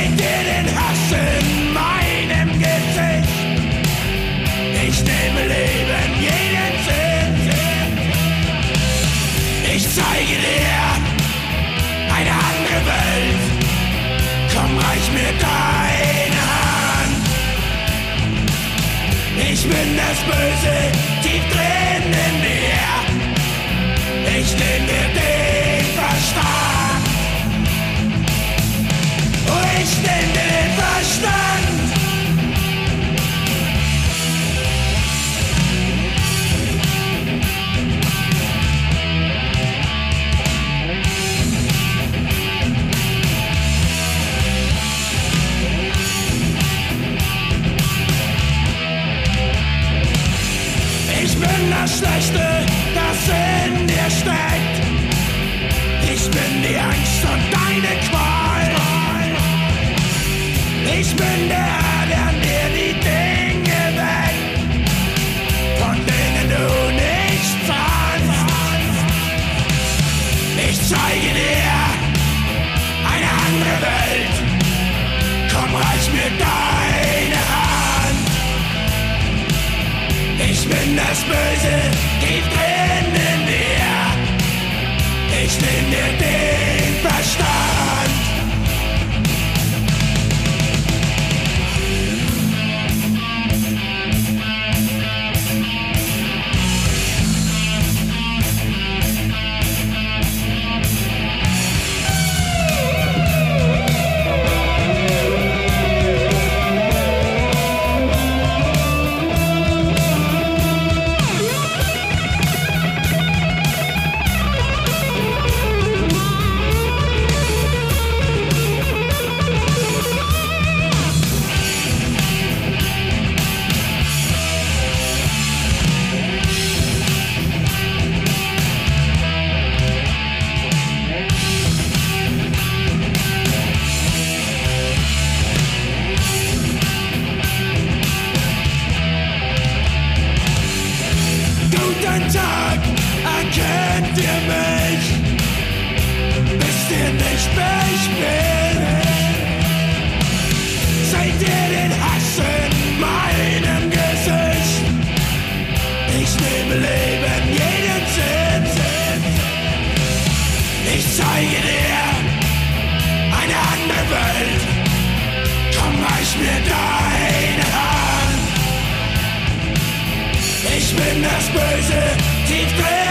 Seht ihr den Hass in meinem Gesicht? Ich nehme Leben jeden Sinn. Ich zeige dir eine andere Welt. Komm, reich mir deine Hand. Ich bin das Böse tief drin in mir. Ich nehm dir den Verstand. Oh, ich nehm dir den Verstand. Ich bin das Schlechte, das in dir steckt. Ich bin die Angst und deine Qual. Ich bin der dir die Dinge weckt, von denen du nichts ahnst. Ich zeige dir eine andere Welt. Komm, reich mir deine Hand. Ich bin das Böse tief drin in dir. Ich nehm dir den Verstand. Guten Tag, erkennt ihr mich? Wisst ihr nicht, wer ich bin? Seht ihr den Hass in meinem Gesicht? Ich nehme Leben jeden Sinn. Ich zeige dir eine andere Welt. Komm, reich mir deine Hand. Ich bin das Böse tief drin.